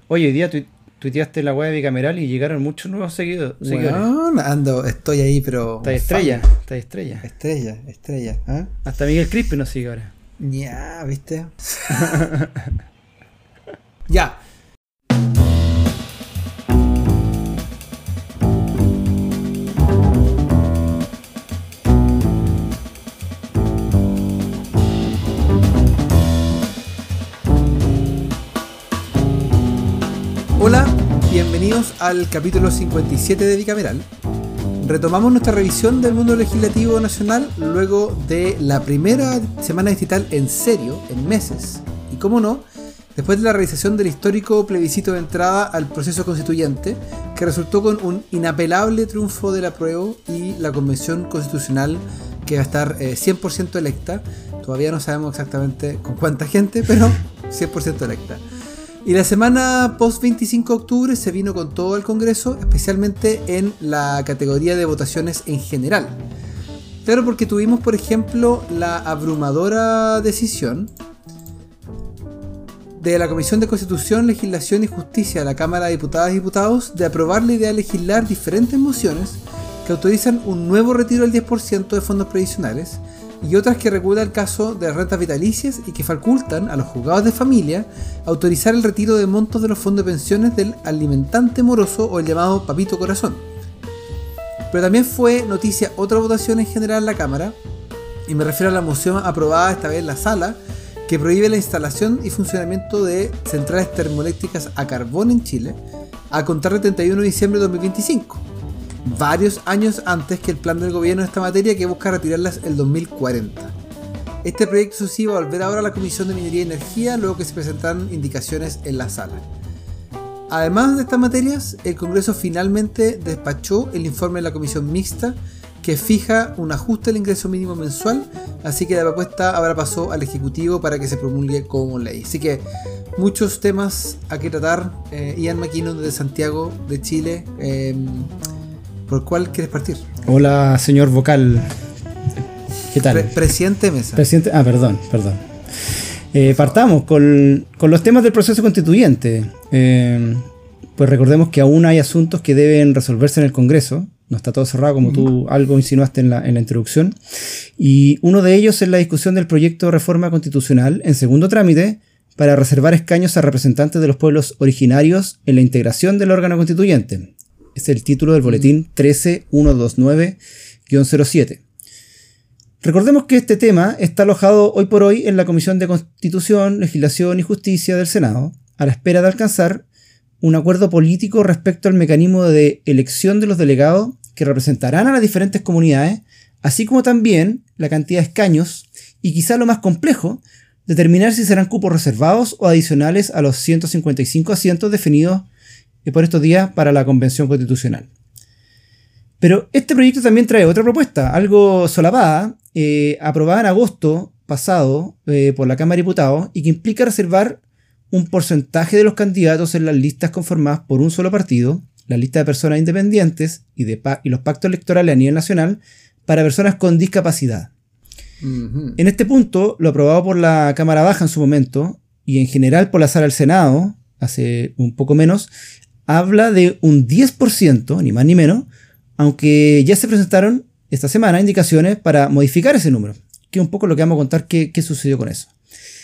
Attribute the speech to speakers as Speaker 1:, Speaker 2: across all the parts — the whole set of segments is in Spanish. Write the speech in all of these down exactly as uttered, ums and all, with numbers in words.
Speaker 1: Oye, hoy día tu- tuiteaste la web bicameral y llegaron muchos nuevos seguido- seguidores.
Speaker 2: Bueno, ando, estoy ahí, pero
Speaker 1: Está
Speaker 2: on
Speaker 1: estrella,
Speaker 2: fire.
Speaker 1: está estrella.
Speaker 2: Estrella, estrella. ¿Ah?
Speaker 1: Hasta Miguel Crispi nos sigue ahora.
Speaker 2: Ya, ¿viste? Ya. Hola, bienvenidos al capítulo cincuenta y siete de Bicameral. Retomamos nuestra revisión del mundo legislativo nacional luego de la primera semana distrital en serio, en meses. Y cómo no, después de la realización del histórico plebiscito de entrada al proceso constituyente, que resultó con un inapelable triunfo del apruebo y la convención constitucional que va a estar eh, cien por ciento electa. Todavía no sabemos exactamente con cuánta gente, pero cien por ciento electa. Y la semana post veinticinco de octubre se vino con todo el Congreso, especialmente en la categoría de votaciones en general. Claro, porque tuvimos, por ejemplo, la abrumadora decisión de la Comisión de Constitución, Legislación y Justicia de la Cámara de Diputadas y Diputados de aprobar la idea de legislar diferentes mociones que autorizan un nuevo retiro del diez por ciento de fondos previsionales y otras que regulan el caso de rentas vitalicias y que facultan a los juzgados de familia autorizar el retiro de montos de los fondos de pensiones del alimentante moroso o el llamado papito corazón. Pero también fue noticia otra votación en general en la Cámara, y me refiero a la moción aprobada esta vez en la sala, que prohíbe la instalación y funcionamiento de centrales termoeléctricas a carbón en Chile a contar del treinta y uno de diciembre de dos mil veinticinco. Varios años antes que el plan del gobierno en esta materia, que busca retirarlas el dos mil cuarenta. Este proyecto se iba a volver ahora a la Comisión de Minería y Energía luego que se presentaron indicaciones en la sala. Además de estas materias, el Congreso finalmente despachó el informe de la Comisión Mixta que fija un ajuste al ingreso mínimo mensual, así que la propuesta ahora pasó al Ejecutivo para que se promulgue como ley. Así que muchos temas a que tratar. eh, Ian McKinnon de Santiago de Chile. Eh, ¿Por cuál quieres partir?
Speaker 1: Hola, señor vocal. ¿Qué tal?
Speaker 2: Pre- presidente Mesa.
Speaker 1: Presidente. Ah, perdón, perdón. Eh, partamos con, con los temas del proceso constituyente. Eh, pues recordemos que aún hay asuntos que deben resolverse en el Congreso. No está todo cerrado, como tú algo insinuaste en la, en la introducción. Y uno de ellos es la discusión del proyecto de reforma constitucional en segundo trámite para reservar escaños a representantes de los pueblos originarios en la integración del órgano constituyente. Es el título del boletín trece mil ciento veintinueve guión cero siete. Recordemos que este tema está alojado hoy por hoy en la Comisión de Constitución, Legislación y Justicia del Senado, a la espera de alcanzar un acuerdo político respecto al mecanismo de elección de los delegados que representarán a las diferentes comunidades, así como también la cantidad de escaños y, quizá lo más complejo, determinar si serán cupos reservados o adicionales a los ciento cincuenta y cinco asientos definidos por estos días para la Convención Constitucional. Pero este proyecto también trae otra propuesta, algo solapada, eh, aprobada en agosto pasado eh, por la Cámara de Diputados y que implica reservar un porcentaje de los candidatos en las listas conformadas por un solo partido, la lista de personas independientes y, de pa- y los pactos electorales a nivel nacional para personas con discapacidad.
Speaker 2: Uh-huh.
Speaker 1: En este punto, lo aprobado por la Cámara Baja en su momento y en general por la Sala del Senado, hace un poco menos, habla de un diez por ciento, ni más ni menos, aunque ya se presentaron esta semana indicaciones para modificar ese número, que es un poco lo que vamos a contar qué, qué sucedió con eso.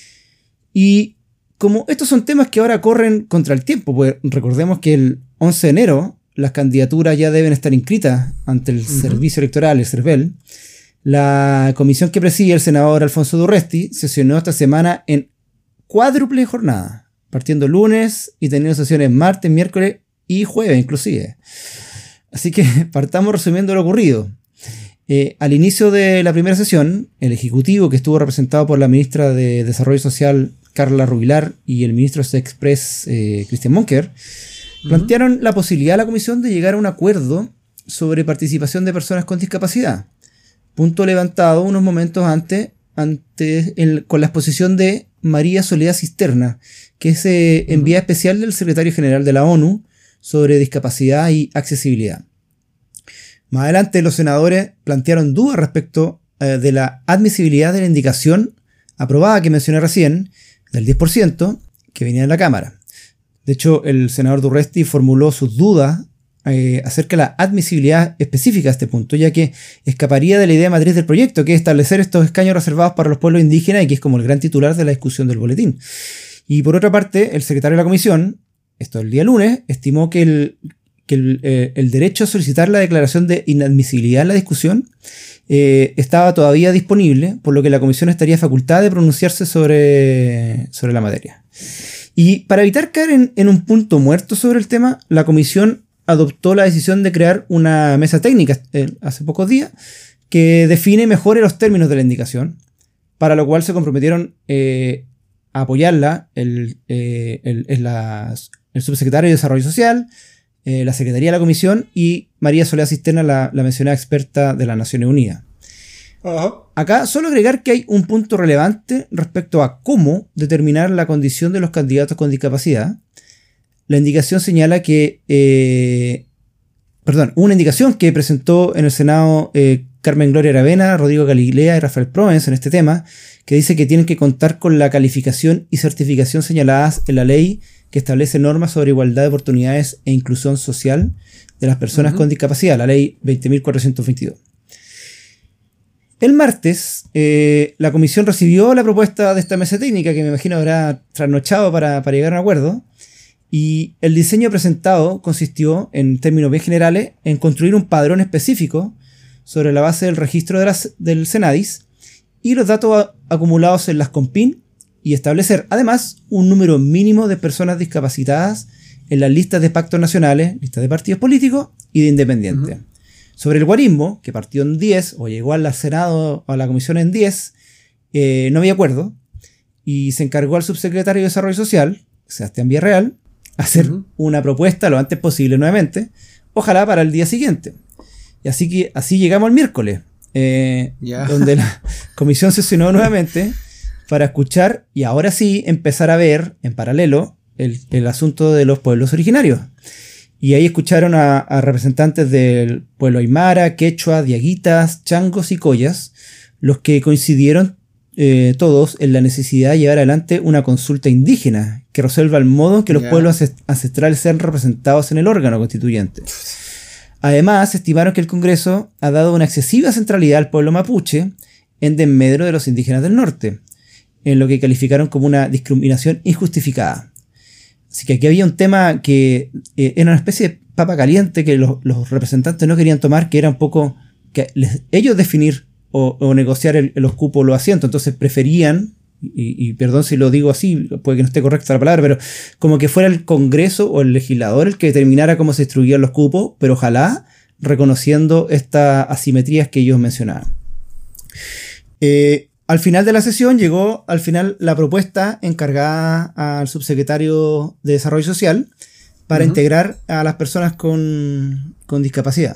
Speaker 1: Y como estos son temas que ahora corren contra el tiempo, pues recordemos que el once de enero las candidaturas ya deben estar inscritas ante el uh-huh. Servicio Electoral, el CERVEL. La comisión que preside el senador Alfonso Durresti sesionó esta semana en cuádruple jornada, partiendo lunes y teniendo sesiones martes, miércoles y jueves inclusive. Así que partamos resumiendo lo ocurrido. Eh, al inicio de la primera sesión, el Ejecutivo, que estuvo representado por la ministra de Desarrollo Social, Carla Rubilar, y el ministro de Express, eh, Cristian Monker, uh-huh. plantearon la posibilidad a la comisión de llegar a un acuerdo sobre participación de personas con discapacidad. Punto levantado unos momentos antes, antes el, con la exposición de María Soledad Cisterna, que es eh, enviada uh-huh. especial del secretario general de la ONU sobre discapacidad y accesibilidad. Más adelante, los senadores plantearon dudas respecto eh, de la admisibilidad de la indicación aprobada que mencioné recién, del diez por ciento, que venía de la Cámara. De hecho, el senador Durresti formuló sus dudas eh, acerca de la admisibilidad específica a este punto, ya que escaparía de la idea matriz del proyecto, que es establecer estos escaños reservados para los pueblos indígenas y que es como el gran titular de la discusión del boletín. Y por otra parte, el secretario de la comisión, esto el día lunes, estimó que el, que el, eh, el derecho a solicitar la declaración de inadmisibilidad en la discusión eh, estaba todavía disponible, por lo que la comisión estaría facultada de pronunciarse sobre, sobre la materia. Y para evitar caer en, en un punto muerto sobre el tema, la comisión adoptó la decisión de crear una mesa técnica eh, hace pocos días que define mejor los términos de la indicación, para lo cual se comprometieron eh, a apoyarla el, eh, el, el, la, el subsecretario de Desarrollo Social, eh, la Secretaría de la Comisión y María Soledad Cisterna, la, la mencionada experta de las Naciones Unidas. Uh-huh. Acá solo agregar que hay un punto relevante respecto a cómo determinar la condición de los candidatos con discapacidad. La indicación señala que, eh, perdón, una indicación que presentó en el Senado eh, Carmen Gloria Aravena, Rodrigo Galilea y Rafael Proens en este tema, que dice que tienen que contar con la calificación y certificación señaladas en la ley que establece normas sobre igualdad de oportunidades e inclusión social de las personas uh-huh. con discapacidad, la ley veinte mil cuatrocientos veintidós. El martes, eh, la comisión recibió la propuesta de esta mesa técnica, que me imagino habrá trasnochado para, para llegar a un acuerdo. Y el diseño presentado consistió, en términos bien generales, en construir un padrón específico sobre la base del registro de las, del Senadis y los datos a, acumulados en las Compin y establecer, además, un número mínimo de personas discapacitadas en las listas de pactos nacionales, listas de partidos políticos y de independientes. Uh-huh. Sobre el guarismo, que partió en diez o llegó al Senado o a la comisión en diez, eh, no había acuerdo y se encargó al subsecretario de Desarrollo Social, Sebastián Villarreal, hacer uh-huh. una propuesta lo antes posible nuevamente, ojalá para el día siguiente. Y así que así llegamos al miércoles, eh, yeah. donde la comisión sesionó nuevamente para escuchar y ahora sí empezar a ver en paralelo el, el asunto de los pueblos originarios. Y ahí escucharon a, a representantes del pueblo aymara, quechua, diaguitas, changos y collas, los que coincidieron Eh, todos en la necesidad de llevar adelante una consulta indígena que resuelva el modo en que los yeah. pueblos ancestrales sean representados en el órgano constituyente. Además, estimaron que el Congreso ha dado una excesiva centralidad al pueblo mapuche en desmedro de los indígenas del norte, en lo que calificaron como una discriminación injustificada. Así que aquí había un tema que eh, era una especie de papa caliente que los, los representantes no querían tomar, que era un poco que les, ellos definir O, o negociar el, los cupos, los asientos. Entonces preferían, y, y perdón si lo digo así, puede que no esté correcta la palabra, pero como que fuera el Congreso o el legislador el que determinara cómo se distribuían los cupos, pero ojalá reconociendo estas asimetrías que ellos mencionaban. Eh, al final de la sesión llegó al final la propuesta encargada al subsecretario de Desarrollo Social para uh-huh. integrar a las personas con, con discapacidad.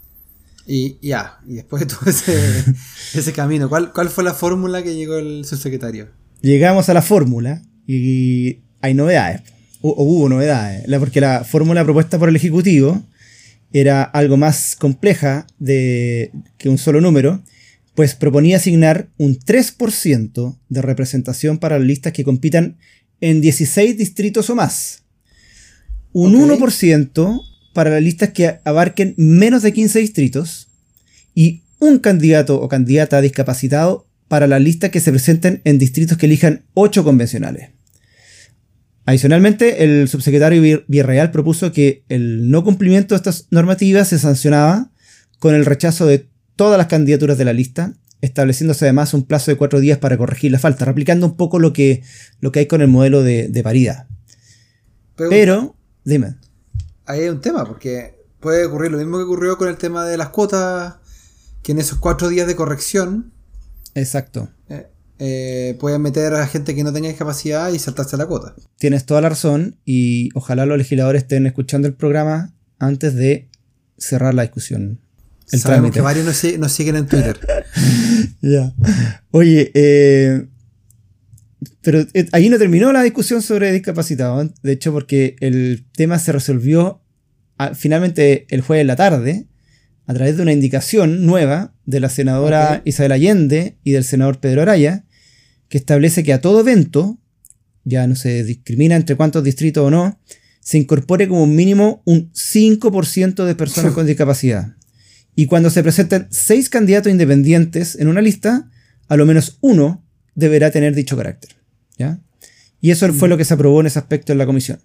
Speaker 2: Y ya, y después de todo ese, ese camino, ¿cuál, ¿cuál fue la fórmula que llegó el subsecretario?
Speaker 1: Llegamos a la fórmula y hay novedades, o, o hubo novedades, porque la fórmula propuesta por el Ejecutivo era algo más compleja de, que un solo número, pues proponía asignar un tres por ciento de representación para las listas que compitan en dieciséis distritos o más, un okay. uno por ciento para las listas que abarquen menos de quince distritos y un candidato o candidata discapacitado para las listas que se presenten en distritos que elijan ocho convencionales. Adicionalmente, el subsecretario Villarreal propuso que el no cumplimiento de estas normativas se sancionaba con el rechazo de todas las candidaturas de la lista, estableciéndose además un plazo de cuatro días para corregir la falta, replicando un poco lo que, lo que hay con el modelo de, de paridad. Pero, Pero, dime.
Speaker 2: Ahí hay un tema, porque puede ocurrir lo mismo que ocurrió con el tema de las cuotas, que en esos cuatro días de corrección...
Speaker 1: Exacto.
Speaker 2: Eh, eh, pueden meter a gente que no tenga discapacidad y saltarse la cuota.
Speaker 1: Tienes toda la razón, y ojalá los legisladores estén escuchando el programa antes de cerrar la discusión.
Speaker 2: El Sabemos trámite. Que varios nos, nos siguen en Twitter.
Speaker 1: Ya. Oye, eh... pero eh, ahí no terminó la discusión sobre discapacitados, de hecho, porque el tema se resolvió a, finalmente el jueves en la tarde a través de una indicación nueva de la senadora okay. Isabel Allende y del senador Pedro Araya, que establece que a todo evento, ya no se discrimina entre cuántos distritos o no, se incorpore como mínimo un cinco por ciento de personas con discapacidad. Y cuando se presenten seis candidatos independientes en una lista, a lo menos uno deberá tener dicho carácter, ¿ya? Y eso fue lo que se aprobó en ese aspecto en la comisión.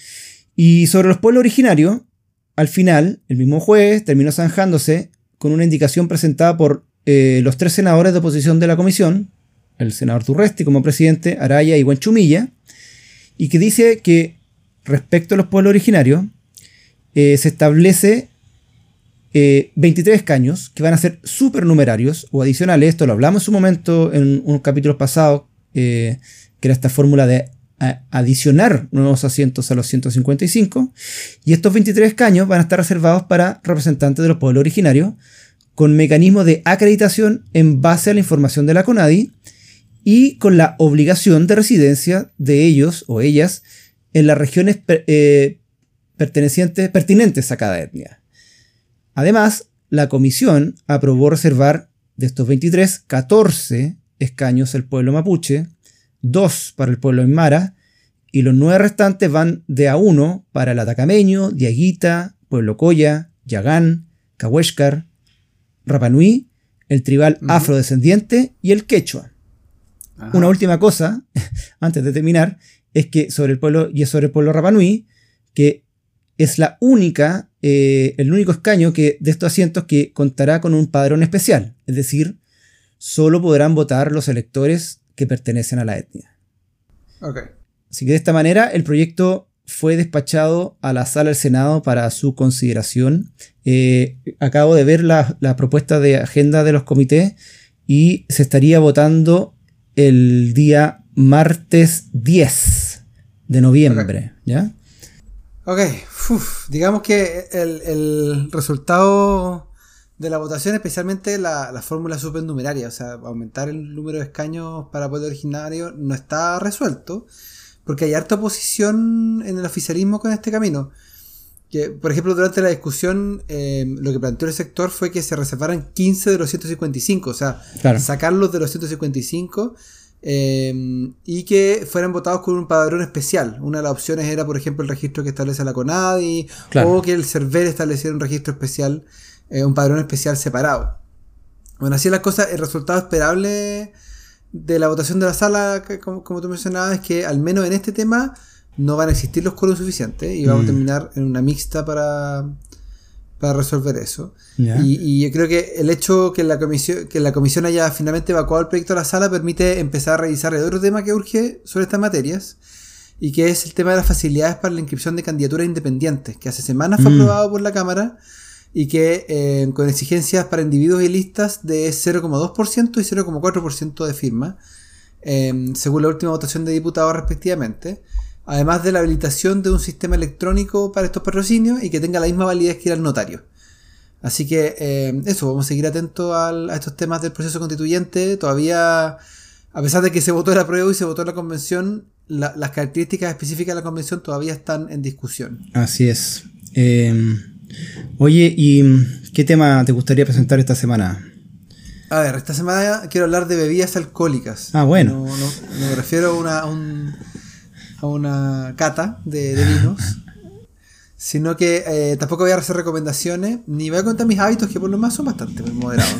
Speaker 1: Y sobre los pueblos originarios, al final, el mismo juez terminó zanjándose con una indicación presentada por eh, los tres senadores de oposición de la comisión, el senador Turresti como presidente, Araya y Huanchumilla, y que dice que respecto a los pueblos originarios, eh, se establece eh, veintitrés escaños que van a ser supernumerarios o adicionales. Esto lo hablamos en su momento en unos capítulos pasados, eh, que era esta fórmula de a, adicionar nuevos asientos a los ciento cincuenta y cinco. Y estos veintitrés escaños van a estar reservados para representantes de los pueblos originarios, con mecanismo de acreditación en base a la información de la CONADI y con la obligación de residencia de ellos o ellas en las regiones per, eh, pertenecientes, pertinentes a cada etnia. Además, la comisión aprobó reservar de estos veintitrés, catorce escaños al pueblo mapuche, dos para el pueblo aymara, y los nueve restantes van de a uno para el atacameño, diaguita, pueblo coya, yagán, cahuéscar, Rapanui, el tribal uh-huh. afrodescendiente y el quechua. Ajá. Una última cosa, antes de terminar, es que sobre el pueblo, y es sobre el pueblo Rapanui, que es la única, eh, el único escaño que, de estos asientos que contará con un padrón especial. Es decir, solo podrán votar los electores que pertenecen a la etnia.
Speaker 2: Okay.
Speaker 1: Así que de esta manera el proyecto fue despachado a la sala del Senado para su consideración. Eh, acabo de ver la, la propuesta de agenda de los comités y se estaría votando el día martes diez de noviembre. Okay. ¿Ya?
Speaker 2: Ok, Uf, digamos que el, el resultado de la votación, especialmente la, la fórmula supernumeraria, o sea, aumentar el número de escaños para pueblo originario, no está resuelto, porque hay harta oposición en el oficialismo con este camino. Que, por ejemplo, durante la discusión, eh, lo que planteó el sector fue que se reservaran quince de los ciento cincuenta y cinco, o sea, claro. sacarlos de los ciento cincuenta y cinco eh, y que fueran votados con un padrón especial. Una de las opciones era, por ejemplo, el registro que establece la CONADI, claro. o que el CERVEL estableciera un registro especial, eh, un padrón especial separado. Bueno, así las cosas, el resultado esperable de la votación de la sala, que, como, como tú mencionabas, es que al menos en este tema no van a existir los quórum suficientes y vamos mm. a terminar en una mixta para, para resolver eso. Yeah. Y, y yo creo que el hecho que la comisión que la comisión haya finalmente evacuado el proyecto a la sala permite empezar a revisar el otro tema que urge sobre estas materias, y que es el tema de las facilidades para la inscripción de candidaturas independientes, que hace semanas fue mm. aprobado por la Cámara y que eh, con exigencias para individuos y listas de cero coma dos por ciento y cero coma cuatro por ciento de firma, eh, según la última votación de diputados respectivamente, además de la habilitación de un sistema electrónico para estos patrocinios y que tenga la misma validez que ir al notario. Así que eh, eso, vamos a seguir atentos al, a estos temas del proceso constituyente. Todavía, a pesar de que se votó el apruebo y se votó la convención, la, las características específicas de la convención todavía están en discusión.
Speaker 1: Así es. Eh... Oye, ¿y qué tema te gustaría presentar esta semana?
Speaker 2: A ver, esta semana quiero hablar de bebidas alcohólicas.
Speaker 1: Ah, bueno.
Speaker 2: No, no, no me refiero a una, a un, a una cata de, de vinos, sino que eh, tampoco voy a hacer recomendaciones, ni voy a contar mis hábitos, que por lo más son bastante moderados.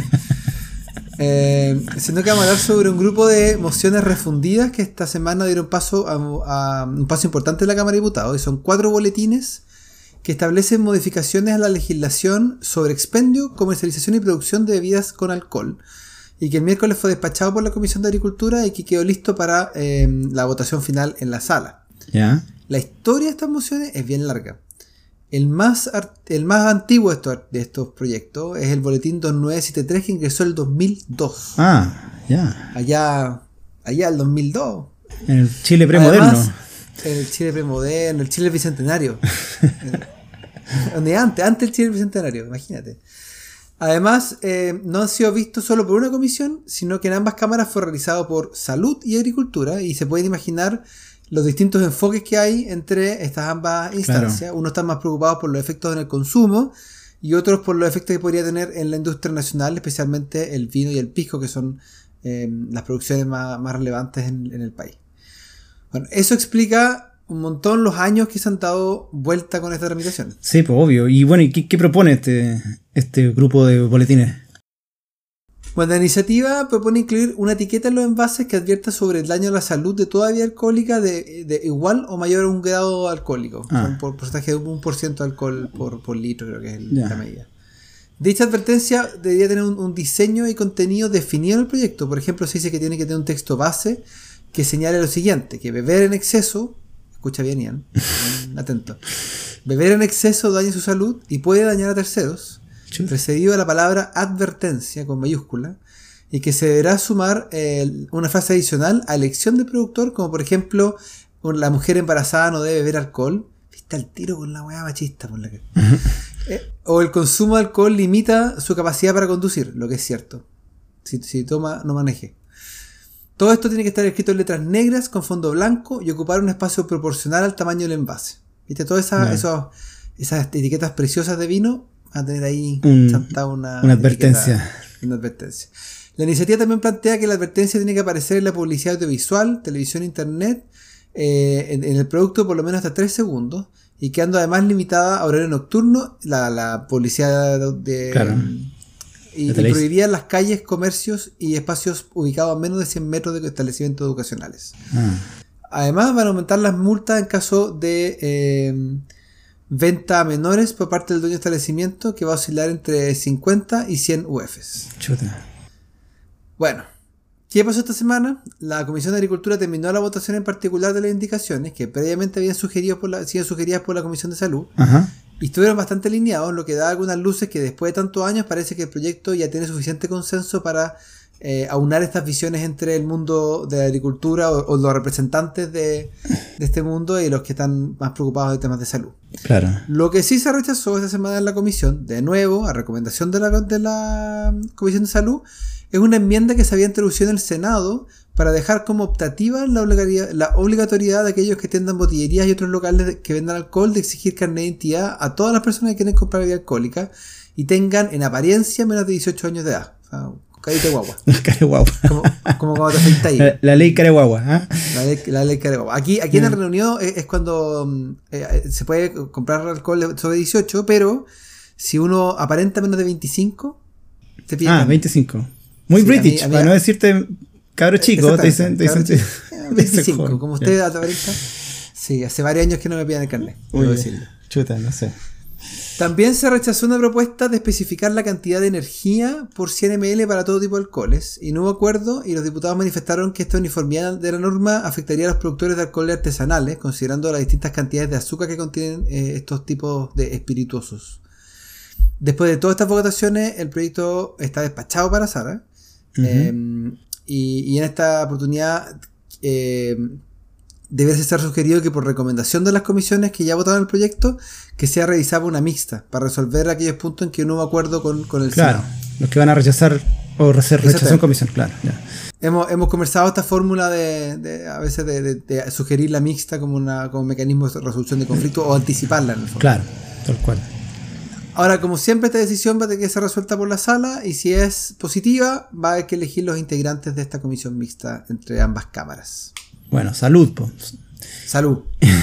Speaker 2: eh, sino que vamos a hablar sobre un grupo de mociones refundidas que esta semana dieron paso a, a un paso importante en la Cámara de Diputados, y son cuatro boletines que establecen modificaciones a la legislación sobre expendio, comercialización y producción de bebidas con alcohol, y que el miércoles fue despachado por la Comisión de Agricultura y que quedó listo para eh, la votación final en la sala.
Speaker 1: ¿Ya?
Speaker 2: La historia de estas mociones es bien larga. El más, el más antiguo de estos, de estos proyectos es el boletín dos nueve siete tres, que ingresó el dos mil dos.
Speaker 1: Ah, ya.
Speaker 2: Allá, allá el dos mil dos.
Speaker 1: En el Chile premoderno. Además,
Speaker 2: el Chile premoderno, el Chile bicentenario. Donde antes, antes el Chile bicentenario, imagínate. Además, eh, no han sido vistos solo por una comisión, sino que en ambas cámaras fue realizado por Salud y Agricultura, y se pueden imaginar los distintos enfoques que hay entre estas ambas instancias. Claro. Unos están más preocupados por los efectos en el consumo y otros por los efectos que podría tener en la industria nacional, especialmente el vino y el pisco, que son eh, las producciones más, más relevantes en, en el país. Bueno, eso explica un montón los años que se han dado vuelta con esta tramitación.
Speaker 1: Sí, pues obvio. Y bueno, ¿y qué, qué propone este, este grupo de boletines?
Speaker 2: Bueno, la iniciativa propone incluir una etiqueta en los envases que advierta sobre el daño a la salud de toda bebida alcohólica de, de igual o mayor a un grado alcohólico.
Speaker 1: Ah.
Speaker 2: O sea, un por- porcentaje de un por ciento de alcohol por, por litro, creo que es el-
Speaker 1: Ya.
Speaker 2: la medida. Dicha advertencia debería tener un, un diseño y contenido definido en el proyecto. Por ejemplo, se dice que tiene que tener un texto base que señale lo siguiente, que beber en exceso, escucha bien, Ian, atento, beber en exceso daña su salud y puede dañar a terceros,
Speaker 1: Chuta.
Speaker 2: precedido a la palabra advertencia con mayúscula, y que se deberá sumar eh, una frase adicional a elección del productor, como por ejemplo, la mujer embarazada no debe beber alcohol. Viste al tiro con la weá machista por la que... eh, o el consumo de alcohol limita su capacidad para conducir, lo que es cierto. Si, si toma, no maneje. Todo esto tiene que estar escrito en letras negras con fondo blanco y ocupar un espacio proporcional al tamaño del envase. ¿Viste? Todas esas,
Speaker 1: No.
Speaker 2: esos, esas etiquetas preciosas de vino van a tener ahí
Speaker 1: Un-
Speaker 2: chantada una,
Speaker 1: una advertencia.
Speaker 2: etiqueta, una advertencia. La iniciativa también plantea que la advertencia tiene que aparecer en la publicidad audiovisual, televisión, internet, eh, en, en el producto por lo menos hasta tres segundos, y quedando además limitada a horario nocturno la, la publicidad de... de-
Speaker 1: Claro.
Speaker 2: Y,
Speaker 1: De
Speaker 2: y
Speaker 1: televisión.
Speaker 2: prohibía las calles, comercios y espacios ubicados a menos de cien metros de establecimientos educacionales.
Speaker 1: Ah.
Speaker 2: Además, van a aumentar las multas en caso de eh, venta a menores por parte del dueño de establecimiento, que va a oscilar entre cincuenta y cien U Fs.
Speaker 1: Chuta.
Speaker 2: Bueno, ¿qué pasó esta semana? La Comisión de Agricultura terminó la votación en particular de las indicaciones que previamente habían sugerido por la, sido sugeridas por la Comisión de Salud.
Speaker 1: Ajá.
Speaker 2: Y estuvieron bastante alineados, lo que da algunas luces que después de tantos años parece que el proyecto ya tiene suficiente consenso para eh, aunar estas visiones entre el mundo de la agricultura o, o los representantes de, de este mundo y los que están más preocupados de temas de salud.
Speaker 1: Claro.
Speaker 2: Lo que sí se rechazó esta semana en la comisión, de nuevo, a recomendación de la, de la Comisión de Salud, es una enmienda que se había introducido en el Senado para dejar como optativa la obligatoriedad, la obligatoriedad de aquellos que tiendan botillerías y otros locales de- que vendan alcohol de exigir carnet de identidad a todas las personas que quieren comprar bebida alcohólica y tengan en apariencia menos de dieciocho años de edad. O sea, carita de guagua.
Speaker 1: Careguagua.
Speaker 2: Como, como cuando te afeitas ahí.
Speaker 1: La, la ley Careguagua. ¿Ah?
Speaker 2: La ley, la ley cara de guagua. Aquí, aquí en el Reino Unido es, es cuando mm, eh, se puede comprar alcohol sobre dieciocho, pero si uno aparenta menos de veinticinco, te piden
Speaker 1: Ah,
Speaker 2: carnet.
Speaker 1: veinticinco. Muy
Speaker 2: Sí,
Speaker 1: British,
Speaker 2: a mí- a mí-
Speaker 1: para no decirte cabro chico, te dicen, te dicen,
Speaker 2: Exactamente,
Speaker 1: te-
Speaker 2: cabro
Speaker 1: te dicen
Speaker 2: veinticinco,
Speaker 1: joven.
Speaker 2: como
Speaker 1: Ya.
Speaker 2: usted aparenta. Sí, hace varios años que no me piden el carnet,
Speaker 1: Muy
Speaker 2: debo
Speaker 1: bien.
Speaker 2: decirlo.
Speaker 1: Chuta, no sé.
Speaker 2: También se rechazó una propuesta de especificar la cantidad de energía por cien mililitros para todo tipo de alcoholes, y no hubo acuerdo, y los diputados manifestaron que esta uniformidad de la norma afectaría a los productores de alcoholes artesanales, considerando las distintas cantidades de azúcar que contienen eh, estos tipos de espirituosos. Después de todas estas votaciones, el proyecto está despachado para Sara,
Speaker 1: Ujú.
Speaker 2: eh, y, y en esta oportunidad eh, debe ser sugerido que por recomendación de las comisiones que ya votaron el proyecto, que sea revisada una mixta para resolver aquellos puntos en que no hubo acuerdo con, con el
Speaker 1: Claro,
Speaker 2: Senado.
Speaker 1: los que van a rechazar o hacer rechazo en
Speaker 2: Exactamente.
Speaker 1: comisión, claro. Ya.
Speaker 2: Hemos, hemos conversado esta fórmula de, de a veces de, de- de sugerir la mixta como, una, como un mecanismo de resolución de conflicto o anticiparla en el fondo.
Speaker 1: Claro, tal cual.
Speaker 2: Ahora, como siempre, esta decisión va a tener que ser resuelta por la sala, y si es positiva, va a haber que elegir los integrantes de esta comisión mixta entre ambas cámaras.
Speaker 1: Bueno, salud, po.
Speaker 2: Salud.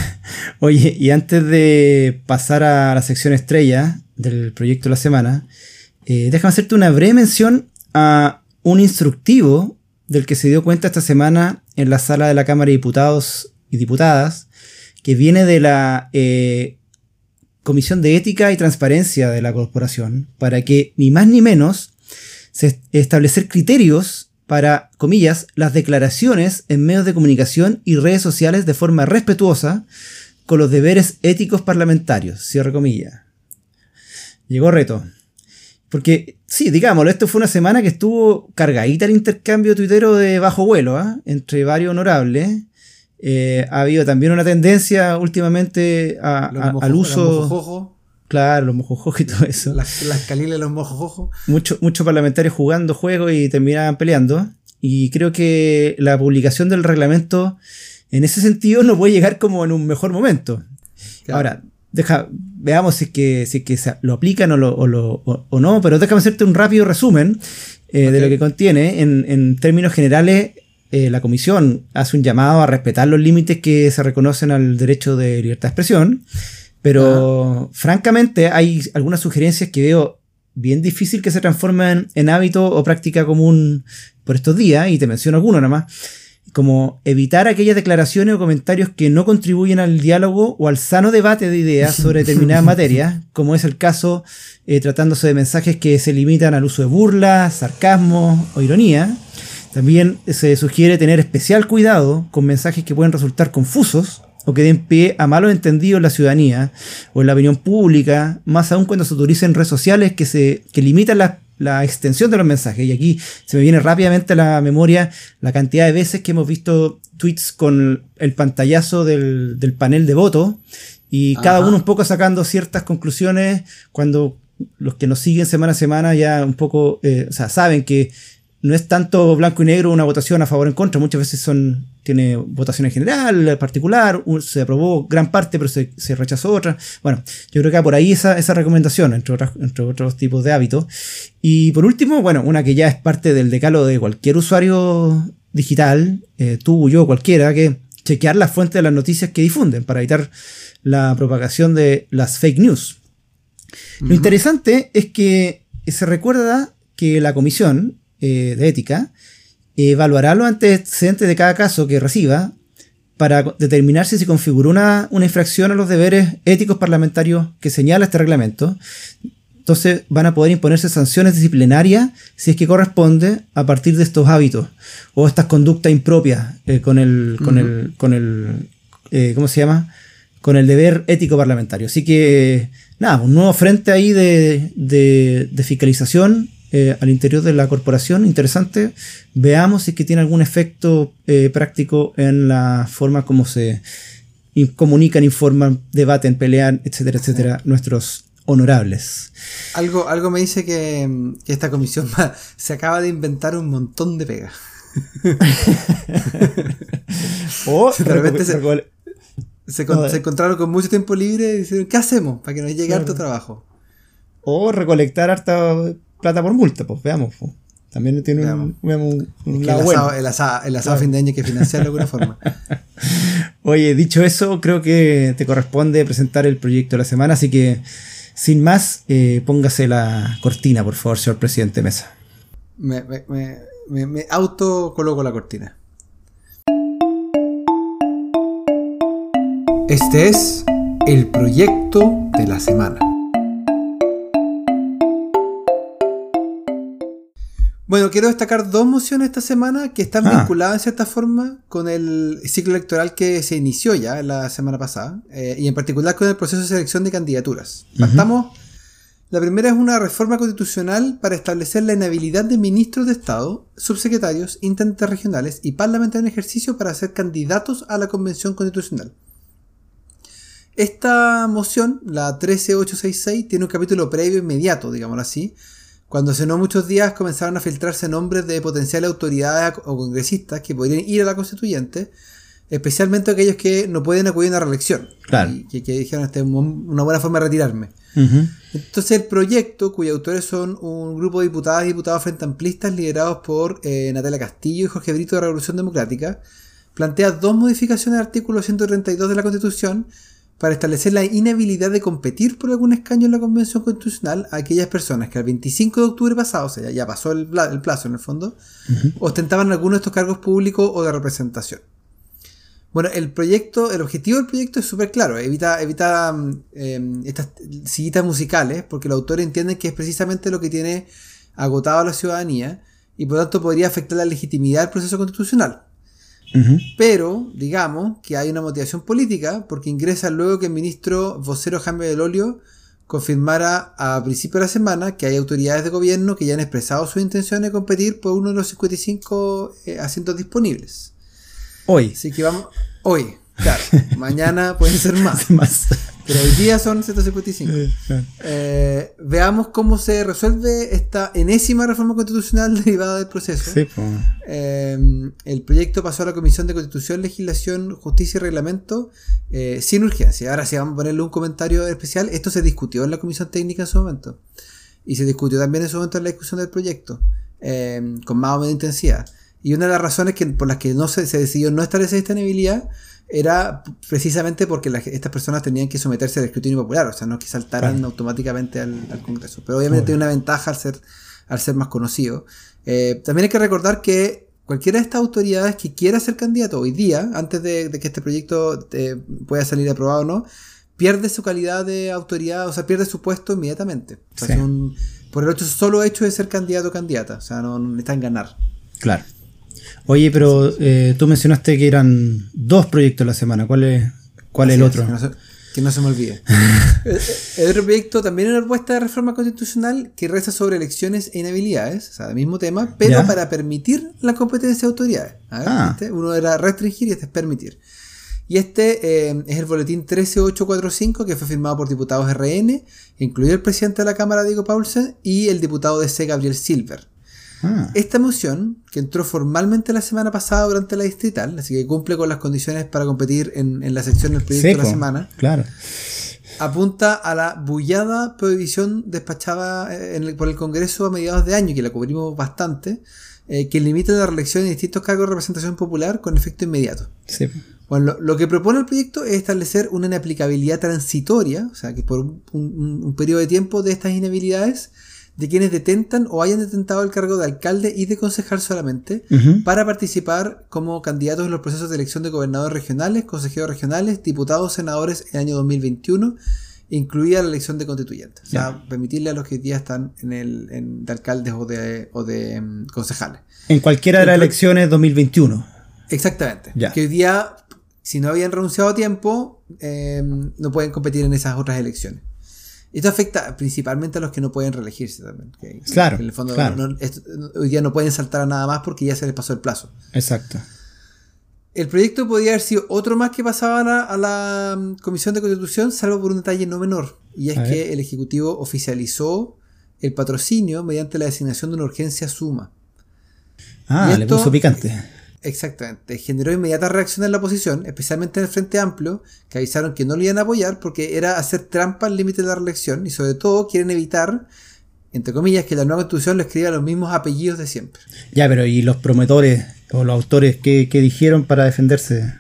Speaker 1: Oye, y antes de pasar a la sección estrella del proyecto de la semana, eh, déjame hacerte una breve mención a un instructivo del que se dio cuenta esta semana en la sala de la Cámara de Diputados y Diputadas, que viene de la eh, Comisión de Ética y Transparencia de la Corporación, para que ni más ni menos se est- establecer criterios para, comillas, las declaraciones en medios de comunicación y redes sociales de forma respetuosa con los deberes éticos parlamentarios, cierre comillas. Llegó reto. Porque, sí, digámoslo, esto fue una semana que estuvo cargadita el intercambio tuitero de bajo vuelo, ¿ah? Entre varios honorables. Eh, ha habido también una tendencia últimamente a-
Speaker 2: Los
Speaker 1: a-
Speaker 2: mojo-
Speaker 1: al
Speaker 2: los
Speaker 1: uso...
Speaker 2: mojojojos,
Speaker 1: Claro, los mojojos y todo eso.
Speaker 2: las, las caliles de los mojojojos.
Speaker 1: Muchos muchos parlamentarios jugando juegos y terminaban peleando. Y creo que la publicación del reglamento en ese sentido no puede llegar como en un mejor momento.
Speaker 2: Claro.
Speaker 1: Ahora, deja, veamos si es que, si es que se lo aplican o, lo, o, lo, o, o no, pero déjame hacerte un rápido resumen eh,
Speaker 2: Ok.
Speaker 1: de lo que contiene. En, en términos generales, eh, la comisión hace un llamado a respetar los límites que se reconocen al derecho de libertad de expresión, pero uh-huh. francamente hay algunas sugerencias que veo bien difícil que se transformen en hábito o práctica común por estos días, y te menciono algunos nada más, como evitar aquellas declaraciones o comentarios que no contribuyen al diálogo o al sano debate de ideas sobre determinadas materias, como es el caso eh, tratándose de mensajes que se limitan al uso de burlas, sarcasmo o ironía. También se sugiere tener especial cuidado con mensajes que pueden resultar confusos o que den pie a malos entendidos en la ciudadanía o en la opinión pública, más aún cuando se utilicen redes sociales que, se, que limitan la, la extensión de los mensajes. Y aquí se me viene rápidamente a la memoria la cantidad de veces que hemos visto tweets con el pantallazo del, del panel de voto, y Ajá. cada uno un poco sacando ciertas conclusiones, cuando los que nos siguen semana a semana ya un poco eh, o sea, saben que no es tanto blanco y negro una votación a favor o en contra, muchas veces son tiene votación en general, particular, se aprobó gran parte pero se, se rechazó otra. Bueno, yo creo que por ahí esa, esa recomendación, entre, otras, entre otros tipos de hábitos. Y por último, bueno, una que ya es parte del decálogo de cualquier usuario digital, eh, tú, yo, cualquiera, que chequear las fuentes de las noticias que difunden para evitar la propagación de las fake news. Uh-huh. Lo interesante es que se recuerda que la comisión Eh, de ética, evaluará los antecedentes de cada caso que reciba para determinar si se configuró una, una infracción a los deberes éticos parlamentarios que señala este reglamento. Entonces van a poder imponerse sanciones disciplinarias si es que corresponde a partir de estos hábitos o estas conductas impropias eh, con el, con uh-huh. el, con el eh, ¿cómo se llama? Con el deber ético parlamentario. Así que nada, un nuevo frente ahí de, de, de fiscalización Eh, al interior de la corporación, interesante. Veamos si es que tiene algún efecto eh, práctico en la forma como se in- comunican, informan, debaten, pelean, etcétera, etcétera, sí. nuestros honorables.
Speaker 2: Algo, algo me dice que, que esta comisión va, se acaba de inventar un montón de pegas.
Speaker 1: o
Speaker 2: de repente se, se, con, no, se encontraron con mucho tiempo libre y dijeron, ¿qué hacemos para que nos llegue claro. harto trabajo?
Speaker 1: O recolectar harta plata por multa, pues veamos. Pues. También tiene un, veamos, un, un lado
Speaker 2: el
Speaker 1: bueno.
Speaker 2: asado, el asado, el asado claro. fin de año hay que financiarlo de alguna forma.
Speaker 1: Oye, dicho eso, creo que te corresponde presentar el proyecto de la semana, así que sin más, eh, póngase la cortina, por favor, señor presidente Mesa.
Speaker 2: Me, me, me, me, me auto coloco la cortina. Este es el proyecto de la semana. Bueno, quiero destacar dos mociones esta semana que están ah. vinculadas en cierta forma con el ciclo electoral que se inició ya la semana pasada, eh, y en particular con el proceso de selección de candidaturas. Uh-huh. Partamos. La primera es una reforma constitucional para establecer la inhabilidad de ministros de Estado, subsecretarios, intendentes regionales y parlamentarios en ejercicio para ser candidatos a la Convención Constitucional. Esta moción, la trece mil ochocientos sesenta y seis, tiene un capítulo previo inmediato, digámoslo así, cuando hace no muchos días comenzaron a filtrarse nombres de potenciales autoridades o congresistas que podrían ir a la constituyente, especialmente aquellos que no pueden acudir a una reelección.
Speaker 1: Claro.
Speaker 2: Y que, que dijeron, esta es una buena forma de retirarme.
Speaker 1: Uh-huh.
Speaker 2: Entonces el proyecto, cuyos autores son un grupo de diputadas y diputados frente amplistas liderados por eh, Natalia Castillo y Jorge Brito de Revolución Democrática, plantea dos modificaciones al artículo ciento treinta y dos de la Constitución para establecer la inhabilidad de competir por algún escaño en la Convención Constitucional a aquellas personas que al veinticinco de octubre pasado, o sea, ya pasó el, el plazo en el fondo, uh-huh. ostentaban alguno de estos cargos públicos o de representación. Bueno, el proyecto, el objetivo del proyecto es súper claro, evita, evita eh, estas sillitas musicales, porque los autores entienden que es precisamente lo que tiene agotado a la ciudadanía y por lo tanto podría afectar la legitimidad del proceso constitucional. Uh-huh. Pero, digamos que hay una motivación política porque ingresa luego que el ministro vocero Jaime Belolio confirmara a principios de la semana que hay autoridades de gobierno que ya han expresado su intención de competir por uno de los cincuenta y cinco eh, asientos disponibles.
Speaker 1: Hoy.
Speaker 2: Así que vamos, hoy, claro, mañana pueden ser más.
Speaker 1: más.
Speaker 2: Pero hoy día son ciento cincuenta y cinco. Eh, veamos cómo se resuelve esta enésima reforma constitucional derivada del proceso.
Speaker 1: Sí, pues.
Speaker 2: eh, el proyecto pasó a la Comisión de Constitución, Legislación, Justicia y Reglamento eh, sin urgencia. Ahora sí, vamos a ponerle un comentario especial. Esto se discutió en la Comisión Técnica en su momento. Y se discutió también en su momento en la discusión del proyecto, eh, con más o menos intensidad. Y una de las razones que, por las que no se, se decidió no establecer esta inhabilidad era precisamente porque la, estas personas tenían que someterse al escrutinio popular, o sea, no que saltaran claro. automáticamente al, al Congreso. Pero obviamente tiene una ventaja al ser, al ser más conocido. Eh, también hay que recordar que cualquiera de estas autoridades que quiera ser candidato hoy día, antes de, de que este proyecto eh, pueda salir aprobado o no, pierde su calidad de autoridad, o sea, pierde su puesto inmediatamente. O sea, sí. un, por el hecho, solo hecho de ser candidato o candidata, o sea, no, no necesitan ganar.
Speaker 1: Claro. Oye, pero eh, tú mencionaste que eran dos proyectos a la semana. ¿Cuál es, cuál es el otro?
Speaker 2: Que no se, que no se me olvide. el, el otro proyecto también es una propuesta de reforma constitucional que reza sobre elecciones e inhabilidades, o sea, el mismo tema, pero ¿ya? Para permitir la competencia de autoridades. A ver, ah. ¿viste? Uno era restringir y este es permitir. Y este eh, es el boletín trece mil ochocientos cuarenta y cinco que fue firmado por diputados R N, incluido el presidente de la Cámara, Diego Paulsen, y el diputado D C, Gabriel Silver. Ah. Esta moción, que entró formalmente la semana pasada durante la distrital, así que cumple con las condiciones para competir en, en la sección del proyecto Seco, de la semana,
Speaker 1: claro.
Speaker 2: apunta a la bullada prohibición despachada en el, por el Congreso a mediados de año, que la cubrimos bastante, eh, que limita la reelección en distintos cargos de representación popular con efecto inmediato.
Speaker 1: Sí.
Speaker 2: Bueno, lo, lo que propone el proyecto es establecer una inaplicabilidad transitoria, o sea, que por un, un, un periodo de tiempo de estas inhabilidades, de quienes detentan o hayan detentado el cargo de alcalde y de concejal solamente, uh-huh. para participar como candidatos en los procesos de elección de gobernadores regionales, consejeros regionales, diputados, senadores en el año dos mil veintiuno, incluida la elección de constituyentes. O sea, yeah. permitirle a los que hoy día están en el en, de alcaldes o de, o de um, concejales.
Speaker 1: En cualquiera de las elecciones dos mil veintiuno.
Speaker 2: Exactamente.
Speaker 1: Yeah.
Speaker 2: Que hoy día, si no habían renunciado a tiempo, eh, no pueden competir en esas otras elecciones. Esto afecta principalmente a los que no pueden reelegirse también. Que,
Speaker 1: claro.
Speaker 2: Que en el fondo
Speaker 1: claro.
Speaker 2: no, esto, hoy día no pueden saltar a nada más porque ya se les pasó el plazo.
Speaker 1: Exacto.
Speaker 2: El proyecto podría haber sido otro más que pasaba a la, a la Comisión de Constitución, salvo por un detalle no menor. Y es a que ver. El Ejecutivo oficializó el patrocinio mediante la designación de una urgencia suma.
Speaker 1: Ah, esto, le puso picante.
Speaker 2: Exactamente. Generó inmediata reacción en la oposición, especialmente en el Frente Amplio, que avisaron que no lo iban a apoyar porque era hacer trampa al límite de la reelección y sobre todo quieren evitar, entre comillas, que la nueva constitución le escriba los mismos apellidos de siempre.
Speaker 1: Ya, pero ¿y los promotores o los autores qué, qué dijeron para defenderse?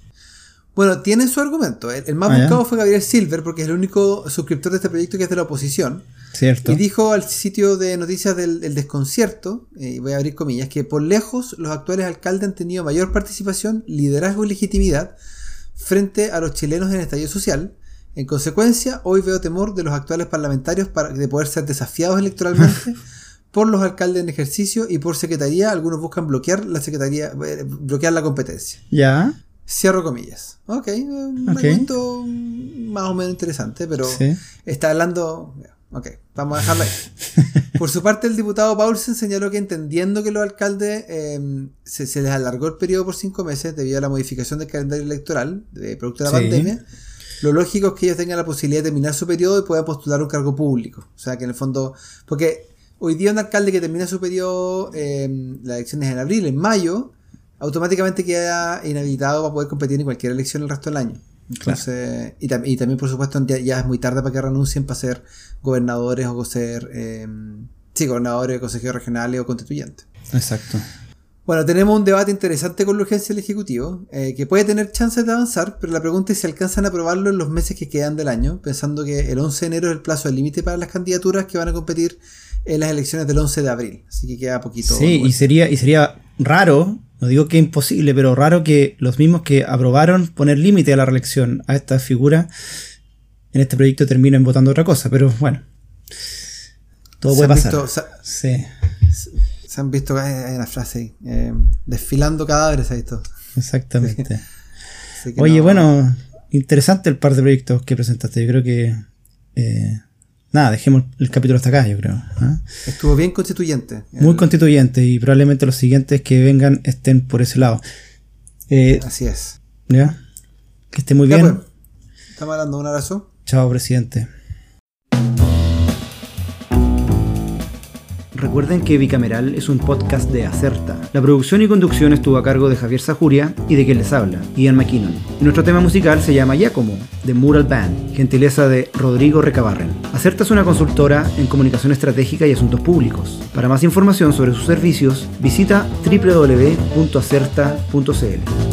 Speaker 2: Bueno, tienen su argumento. El, el más ah, buscado ¿ya? fue Gabriel Silver porque es el único suscriptor de este proyecto que es de la oposición.
Speaker 1: Cierto.
Speaker 2: Y dijo al sitio de noticias del, del desconcierto, y eh, voy a abrir comillas, que por lejos los actuales alcaldes han tenido mayor participación, liderazgo y legitimidad frente a los chilenos en el estallido social. En consecuencia, hoy veo temor de los actuales parlamentarios para, de poder ser desafiados electoralmente por los alcaldes en ejercicio y por secretaría. Algunos buscan bloquear la secretaría, eh, bloquear la competencia.
Speaker 1: Ya.
Speaker 2: Cierro comillas. Ok, un
Speaker 1: okay.
Speaker 2: argumento más o menos interesante, pero
Speaker 1: sí.
Speaker 2: está hablando... Ok, vamos a dejarlo ahí. Por su parte, el diputado Paulsen señaló que entendiendo que los alcaldes eh, se, se les alargó el periodo por cinco meses debido a la modificación del calendario electoral de producto de la sí. pandemia, lo lógico es que ellos tengan la posibilidad de terminar su periodo y puedan postular un cargo público. O sea, que en el fondo... Porque hoy día un alcalde que termina su periodo, eh, las elecciones en abril, en mayo, automáticamente queda inhabilitado para poder competir en cualquier elección el resto del año. Entonces, claro. y, tam- y también por supuesto ya, ya es muy tarde para que renuncien para ser gobernadores o ser eh, sí, gobernadores, consejeros regionales o constituyentes.
Speaker 1: Exacto.
Speaker 2: Bueno, tenemos un debate interesante con la urgencia del Ejecutivo, eh, que puede tener chances de avanzar, pero la pregunta es si alcanzan a aprobarlo en los meses que quedan del año, pensando que el once de enero es el plazo límite para las candidaturas que van a competir en las elecciones del once de abril, así que queda poquito.
Speaker 1: Sí, bueno. y sería y sería raro. No digo que imposible, pero raro que los mismos que aprobaron poner límite a la reelección a esta figura en este proyecto terminen votando otra cosa, pero bueno, todo puede pasar.
Speaker 2: Visto, se,
Speaker 1: sí.
Speaker 2: se, se han visto, hay una frase ahí, eh, desfilando cadáveres, ahí todo.
Speaker 1: Exactamente.
Speaker 2: Sí.
Speaker 1: Oye,
Speaker 2: no,
Speaker 1: bueno, interesante el par de proyectos que presentaste. Yo creo que... Eh, nada, dejemos el capítulo hasta acá, yo creo. ¿eh?
Speaker 2: Estuvo bien constituyente.
Speaker 1: Muy
Speaker 2: el...
Speaker 1: constituyente y probablemente los siguientes que vengan estén por ese lado. Eh,
Speaker 2: Así es.
Speaker 1: ¿Ya? Que esté muy
Speaker 2: ya
Speaker 1: bien.
Speaker 2: Pues, estamos hablando, un abrazo.
Speaker 1: Chao, presidente. recuerden que Bicameral es un podcast de Acerta. La producción y conducción estuvo a cargo de Javier Sajuria y de quien les habla, Ian McKinnon. Y nuestro tema musical se llama Giacomo, de Mural Band, gentileza de Rodrigo Recabarren. Acerta es una consultora en comunicación estratégica y asuntos públicos. Para más información sobre sus servicios, visita doble u doble u doble u punto acerta punto c l.